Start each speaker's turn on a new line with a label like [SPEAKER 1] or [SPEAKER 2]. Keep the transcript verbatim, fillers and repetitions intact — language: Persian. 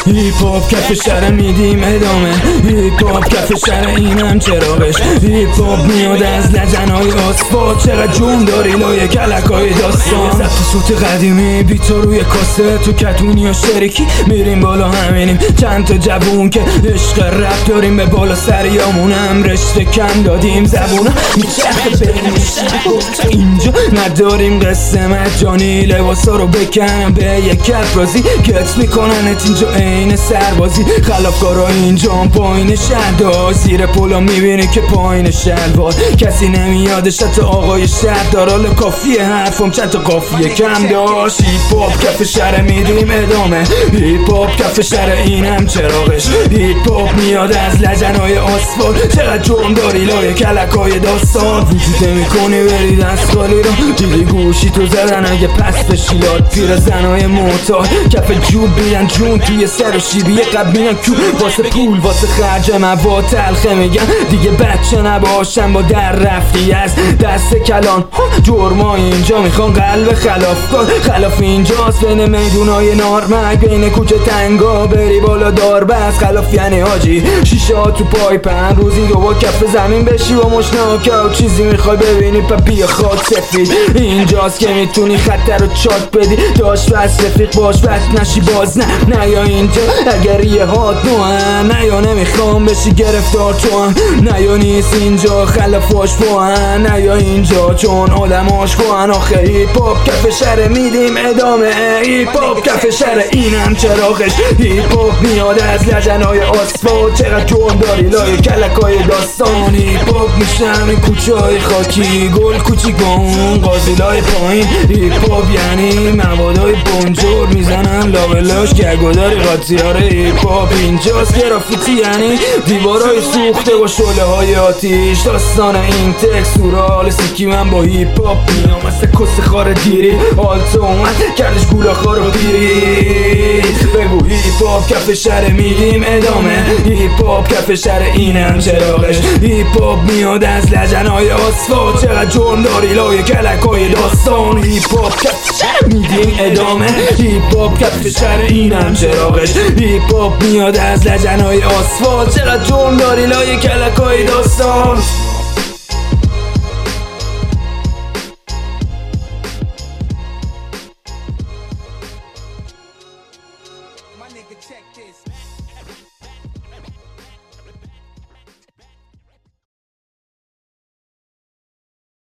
[SPEAKER 1] هیپ هاپ کف شهر میدیم ادامه، هیپ هاپ کف شهر اینم چراغش، هیپ هاپ میاد از لجنهای آسفالت، چقدر جون داری لای کلکای داستان، ضبط صوت قدیمی بیتا روی کاسه، تو کتونی و شریکی میریم بالا همینیم، چند تا جوون که عشق رپ داریم به بالا سریامونم رشته کم دادیم، زبونم میچرخه بین شب اینجا نداریم قصه مجانی، لباسا رو بکنم به یک کف رازی گت میکننت اینجا این سربازی، خلافکارا اینجا پایین شهردار، زیر پولا میبینی که پایین شلوار کسی نمیادش حتی آقای شهردار، حالا کافیه حرفم چند تا قافیه کم داشت، هیپ هاپ کف شهر میدیم ادامه، هیپ هاپ کف شهر اینم چراغش، هیپ هاپ میاد از لجنهای آسفالت، چقدر جرم داری لای کلکای داستان، وجود میکنی بری دستگالی رو دیدی گوشی تو زدن اگه پس بشیلاد، پیر زنهای معتاد کف جوب بیرن جون توی سر و شیبی قبینا کو، واسه پول واسه خرج مواد تلخه میگن دیگه بچه نباشم با در رفتی از دست کلان، جرما اینجا میخوان قلب خلاف کن، خلاف اینجاست بین میدونای نارمک، بین کوچه تنگا بری بالا دار بس، خلاف یعنی حاجی شیشه ها تو پای پن روزی دو با کف زمین بشی و مشناکه و چیزی میخوای ببینی پا بیا خاک سفید، اینجاست که میتونی خطر رو چاک بدی، داشت بس رفیق باش بس نشی باز نه نه یا اینجا اگر یه هات نوهم، نه یا نمیخوام بشی گرفتار تو هم، نه یا نیست اینجا خلافاش باهن، نه یا اینجا چون آدماش خوان، آخه هیپ هاپ کف شهر میدیم ادامه، هیپ هاپ کف شهر اینم چراغش، هیپ هاپ میاد از لجنهای آسفالت، چقدر جون داری لای کلکای داستان، هیپ هاپ میشم این کوچه های خاکی گل کوچیکان قازیلای پایین، هیپ هاپ یعنی موادای بنجور میزنن لابلاش گرگوداری قاطیاره، هیپ هاپ اینجاست گرافیتی یعنی دیوارای سوخته و شعله های آتیش، داستان این تکس سورال سیکی من با هیپ هاپ میام مثل کس خار دیری، آلتو اومد کردش گولا خار و پیری، بگو هیپ هاپ کف شهر میدیم ادامه، هیپ هاپ کف شهر اینم چراغش، هیپ هاپ میاد از لجنهای آسفالت، چقدر جرم داری لای کلکای داستان، هیپ هاپ کف شهر میدیم ادامه، هیپ هاپ کف شهر اینم چراغش، هیپ هاپ میاد از لجنهای آسفالت، چقدر جرم داری لای کلکای داستان.